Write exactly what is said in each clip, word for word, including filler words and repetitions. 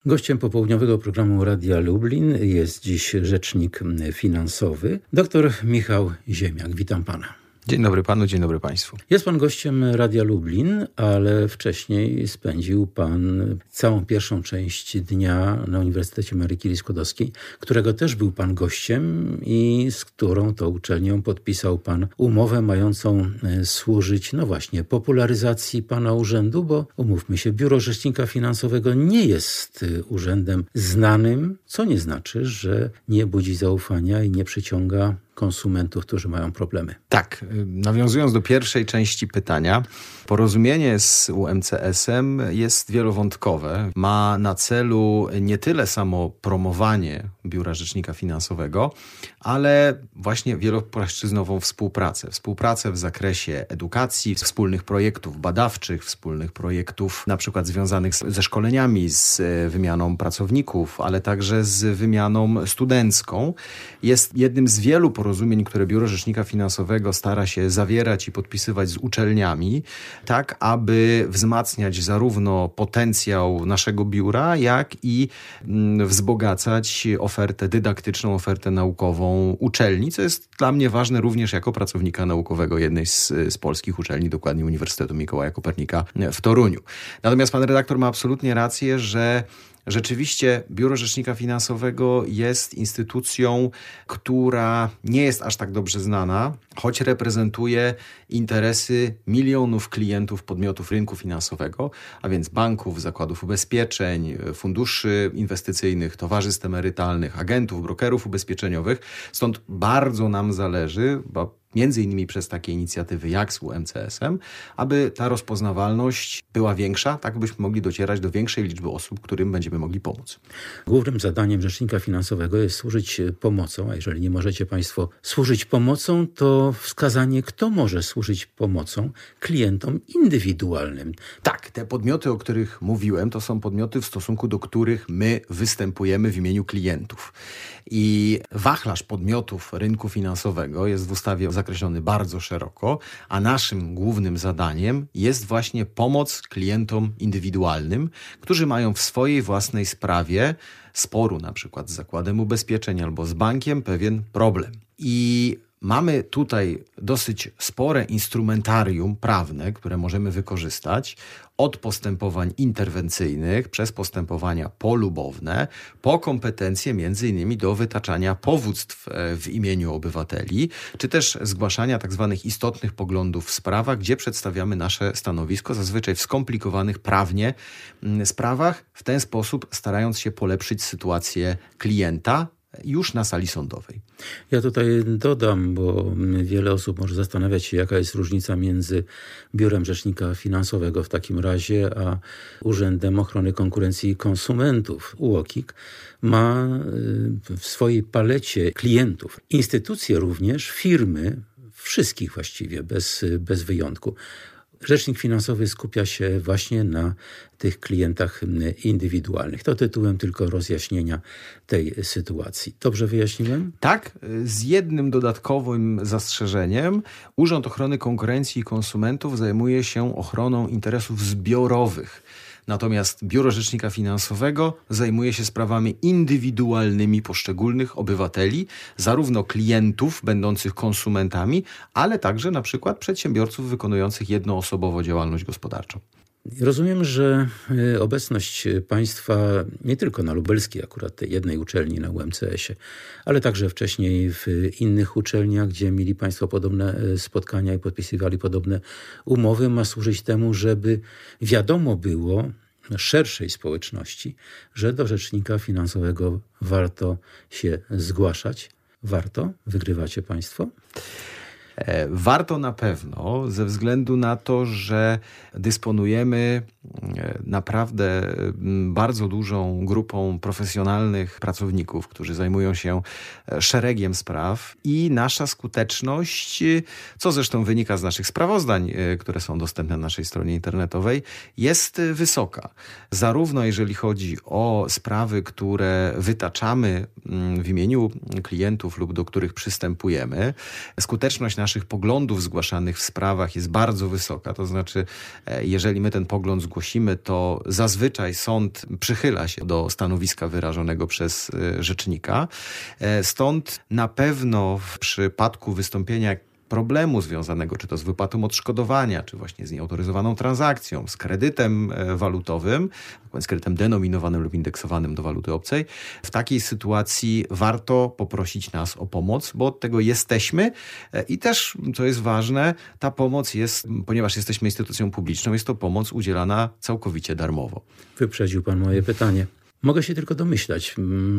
Gościem popołudniowego programu Radia Lublin jest dziś rzecznik finansowy, dr Michał Ziemiak. Witam pana. Dzień dobry panu, dzień dobry państwu. Jest pan gościem Radia Lublin, ale wcześniej spędził pan całą pierwszą część dnia na Uniwersytecie Marii Curie-Skłodowskiej, którego też był pan gościem i z którą to uczelnią podpisał pan umowę mającą służyć, no właśnie, popularyzacji pana urzędu, bo umówmy się, Biuro Rzecznika Finansowego nie jest urzędem znanym, co nie znaczy, że nie budzi zaufania i nie przyciąga konsumentów, którzy mają problemy. Tak, nawiązując do pierwszej części pytania, porozumienie z U M C S-em jest wielowątkowe. Ma na celu nie tyle samo promowanie Biura Rzecznika Finansowego, ale właśnie wielopłaszczyznową współpracę. Współpracę w zakresie edukacji, wspólnych projektów badawczych, wspólnych projektów na przykład związanych z, ze szkoleniami, z wymianą pracowników, ale także z wymianą studencką. Jest jednym z wielu porozumień, które Biuro Rzecznika Finansowego stara się zawierać i podpisywać z uczelniami, tak aby wzmacniać zarówno potencjał naszego biura, jak i wzbogacać ofertę dydaktyczną, ofertę naukową uczelni, co jest dla mnie ważne również jako pracownika naukowego jednej z, z polskich uczelni, dokładnie Uniwersytetu Mikołaja Kopernika w Toruniu. Natomiast pan redaktor ma absolutnie rację, że rzeczywiście Biuro Rzecznika Finansowego jest instytucją, która nie jest aż tak dobrze znana, choć reprezentuje interesy milionów klientów podmiotów rynku finansowego, a więc banków, zakładów ubezpieczeń, funduszy inwestycyjnych, towarzystw emerytalnych, agentów, brokerów ubezpieczeniowych. Stąd bardzo nam zależy, bo między innymi przez takie inicjatywy jak z U M C S-em, aby ta rozpoznawalność była większa, tak byśmy mogli docierać do większej liczby osób, którym będziemy mogli pomóc. Głównym zadaniem Rzecznika Finansowego jest służyć pomocą, a jeżeli nie możecie państwo służyć pomocą, to wskazanie, kto może służyć pomocą klientom indywidualnym. Tak, te podmioty, o których mówiłem, to są podmioty, w stosunku do których my występujemy w imieniu klientów. I wachlarz podmiotów rynku finansowego jest w ustawie zakreślony bardzo szeroko, a naszym głównym zadaniem jest właśnie pomoc klientom indywidualnym, którzy mają w swojej własnej sprawie sporu, na przykład z zakładem ubezpieczeń albo z bankiem, pewien problem. I mamy tutaj dosyć spore instrumentarium prawne, które możemy wykorzystać, od postępowań interwencyjnych przez postępowania polubowne, po kompetencje między innymi do wytaczania powództw w imieniu obywateli, czy też zgłaszania tak zwanych istotnych poglądów w sprawach, gdzie przedstawiamy nasze stanowisko, zazwyczaj w skomplikowanych prawnie sprawach, w ten sposób starając się polepszyć sytuację klienta już na sali sądowej. Ja tutaj dodam, bo wiele osób może zastanawiać się, jaka jest różnica między Biurem Rzecznika Finansowego w takim razie, a Urzędem Ochrony Konkurencji i Konsumentów. U O K I K ma w swojej palecie klientów instytucje również, firmy, wszystkich właściwie, bez, bez wyjątku. Rzecznik finansowy skupia się właśnie na tych klientach indywidualnych. To tytułem tylko rozjaśnienia tej sytuacji. Dobrze wyjaśniłem? Tak, z jednym dodatkowym zastrzeżeniem. Urząd Ochrony Konkurencji i Konsumentów zajmuje się ochroną interesów zbiorowych. Natomiast Biuro Rzecznika Finansowego zajmuje się sprawami indywidualnymi poszczególnych obywateli, zarówno klientów będących konsumentami, ale także na przykład przedsiębiorców wykonujących jednoosobowo działalność gospodarczą. Rozumiem, że obecność państwa nie tylko na lubelskiej, akurat tej jednej uczelni na U M C S-ie, ale także wcześniej w innych uczelniach, gdzie mieli państwo podobne spotkania i podpisywali podobne umowy, ma służyć temu, żeby wiadomo było szerszej społeczności, że do Rzecznika Finansowego warto się zgłaszać. Warto? Wygrywacie państwo? Warto na pewno, ze względu na to, że dysponujemy naprawdę bardzo dużą grupą profesjonalnych pracowników, którzy zajmują się szeregiem spraw i nasza skuteczność, co zresztą wynika z naszych sprawozdań, które są dostępne na naszej stronie internetowej, jest wysoka. Zarówno jeżeli chodzi o sprawy, które wytaczamy w imieniu klientów lub do których przystępujemy, skuteczność nasza naszych poglądów zgłaszanych w sprawach jest bardzo wysoka. To znaczy, jeżeli my ten pogląd zgłosimy, to zazwyczaj sąd przychyla się do stanowiska wyrażonego przez rzecznika. Stąd na pewno w przypadku wystąpienia problemu związanego czy to z wypłatą odszkodowania, czy właśnie z nieautoryzowaną transakcją, z kredytem walutowym, z kredytem denominowanym lub indeksowanym do waluty obcej, w takiej sytuacji warto poprosić nas o pomoc, bo od tego jesteśmy i też, co jest ważne, ta pomoc jest, ponieważ jesteśmy instytucją publiczną, jest to pomoc udzielana całkowicie darmowo. Wyprzedził pan moje pytanie. Mogę się tylko domyślać,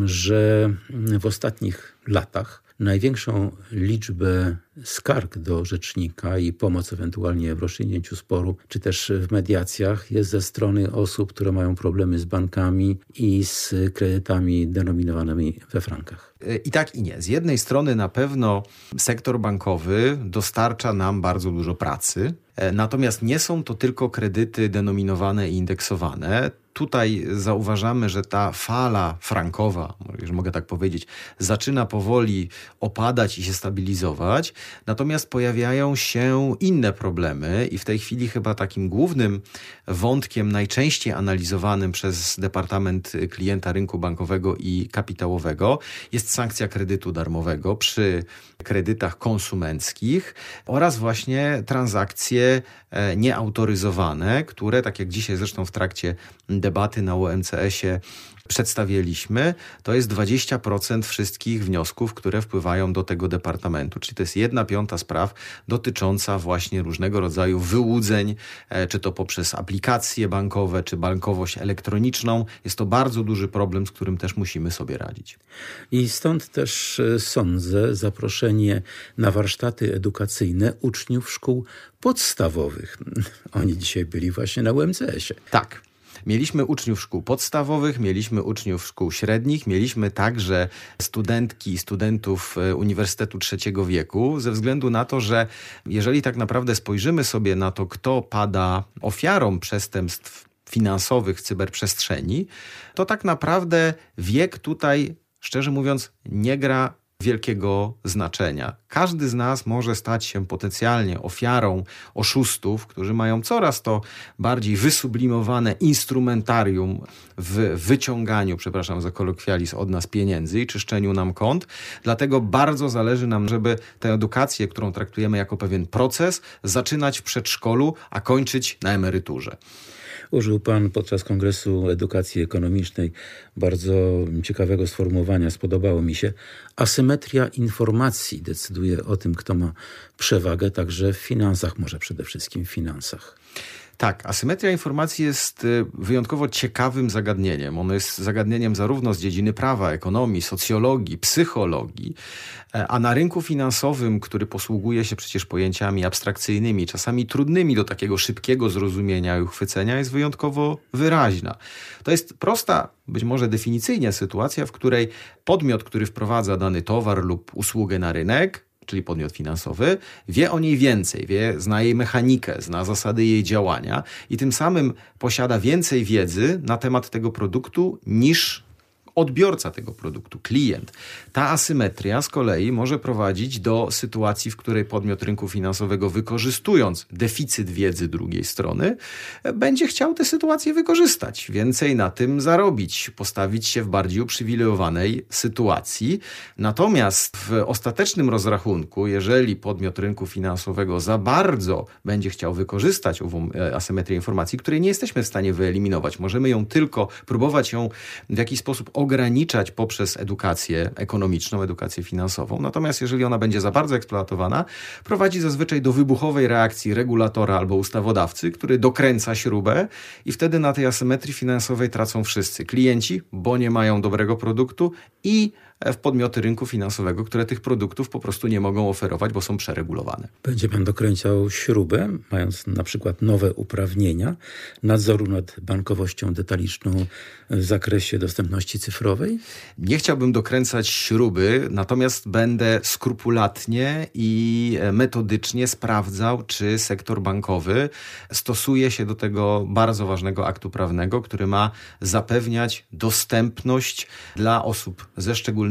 że w ostatnich latach największą liczbę skarg do rzecznika i pomoc ewentualnie w rozstrzygnięciu sporu, czy też w mediacjach jest ze strony osób, które mają problemy z bankami i z kredytami denominowanymi we frankach. I tak i nie. Z jednej strony na pewno sektor bankowy dostarcza nam bardzo dużo pracy, natomiast nie są to tylko kredyty denominowane i indeksowane. Tutaj zauważamy, że ta fala frankowa, jeżeli mogę tak powiedzieć, zaczyna powoli opadać i się stabilizować, natomiast pojawiają się inne problemy i w tej chwili chyba takim głównym wątkiem, najczęściej analizowanym przez Departament Klienta Rynku Bankowego i Kapitałowego jest sankcja kredytu darmowego przy kredytach konsumenckich oraz właśnie transakcje nieautoryzowane, które, tak jak dzisiaj zresztą w trakcie debaty na U M C S-ie przedstawiliśmy, to jest dwadzieścia procent wszystkich wniosków, które wpływają do tego departamentu. Czyli to jest jedna piąta spraw dotycząca właśnie różnego rodzaju wyłudzeń, czy to poprzez aplikacje bankowe, czy bankowość elektroniczną. Jest to bardzo duży problem, z którym też musimy sobie radzić. I stąd też sądzę zaproszenie na warsztaty edukacyjne uczniów szkół podstawowych. Oni dzisiaj byli właśnie na U M C S-ie. Tak. Mieliśmy uczniów szkół podstawowych, mieliśmy uczniów szkół średnich, mieliśmy także studentki i studentów Uniwersytetu Trzeciego Wieku, ze względu na to, że jeżeli tak naprawdę spojrzymy sobie na to, kto pada ofiarą przestępstw finansowych w cyberprzestrzeni, to tak naprawdę wiek tutaj, szczerze mówiąc, nie gra wielkiego znaczenia. Każdy z nas może stać się potencjalnie ofiarą oszustów, którzy mają coraz to bardziej wysublimowane instrumentarium w wyciąganiu, przepraszam za kolokwializm, od nas pieniędzy i czyszczeniu nam kont. Dlatego bardzo zależy nam, żeby tę edukację, którą traktujemy jako pewien proces, zaczynać w przedszkolu, a kończyć na emeryturze. Użył pan podczas Kongresu Edukacji Ekonomicznej bardzo ciekawego sformułowania, spodobało mi się. Asymetria informacji decyduje o tym, kto ma przewagę, także w finansach, może przede wszystkim w finansach. Tak, asymetria informacji jest wyjątkowo ciekawym zagadnieniem. Ono jest zagadnieniem zarówno z dziedziny prawa, ekonomii, socjologii, psychologii, a na rynku finansowym, który posługuje się przecież pojęciami abstrakcyjnymi, czasami trudnymi do takiego szybkiego zrozumienia i uchwycenia, jest wyjątkowo wyraźna. To jest prosta, być może definicyjnie sytuacja, w której podmiot, który wprowadza dany towar lub usługę na rynek, czyli podmiot finansowy, wie o niej więcej, wie, zna jej mechanikę, zna zasady jej działania i tym samym posiada więcej wiedzy na temat tego produktu niż odbiorca tego produktu, klient. Ta asymetria z kolei może prowadzić do sytuacji, w której podmiot rynku finansowego, wykorzystując deficyt wiedzy drugiej strony, będzie chciał tę sytuację wykorzystać, więcej na tym zarobić, postawić się w bardziej uprzywilejowanej sytuacji. Natomiast w ostatecznym rozrachunku, jeżeli podmiot rynku finansowego za bardzo będzie chciał wykorzystać ową asymetrię informacji, której nie jesteśmy w stanie wyeliminować, możemy ją tylko próbować ją w jakiś sposób ograniczać poprzez edukację ekonomiczną, edukację finansową. Natomiast jeżeli ona będzie za bardzo eksploatowana, prowadzi zazwyczaj do wybuchowej reakcji regulatora albo ustawodawcy, który dokręca śrubę i wtedy na tej asymetrii finansowej tracą wszyscy. Klienci, bo nie mają dobrego produktu i w podmioty rynku finansowego, które tych produktów po prostu nie mogą oferować, bo są przeregulowane. Będzie pan dokręcał śrubę, mając na przykład nowe uprawnienia nadzoru nad bankowością detaliczną w zakresie dostępności cyfrowej? Nie chciałbym dokręcać śruby, natomiast będę skrupulatnie i metodycznie sprawdzał, czy sektor bankowy stosuje się do tego bardzo ważnego aktu prawnego, który ma zapewniać dostępność dla osób ze szczególnymi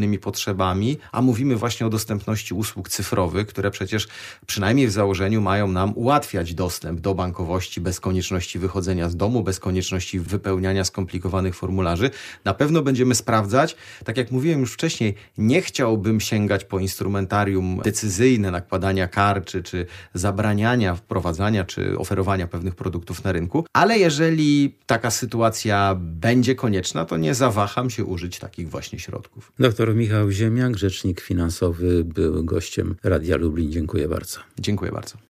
szczególnymi potrzebami, a mówimy właśnie o dostępności usług cyfrowych, które przecież przynajmniej w założeniu mają nam ułatwiać dostęp do bankowości bez konieczności wychodzenia z domu, bez konieczności wypełniania skomplikowanych formularzy. Na pewno będziemy sprawdzać. Tak jak mówiłem już wcześniej, nie chciałbym sięgać po instrumentarium decyzyjne nakładania kar, czy, czy zabraniania wprowadzania, czy oferowania pewnych produktów na rynku, ale jeżeli taka sytuacja będzie konieczna, to nie zawaham się użyć takich właśnie środków. Doktor Michał Ziemniak, rzecznik finansowy, był gościem Radia Lublin. Dziękuję bardzo. Dziękuję bardzo.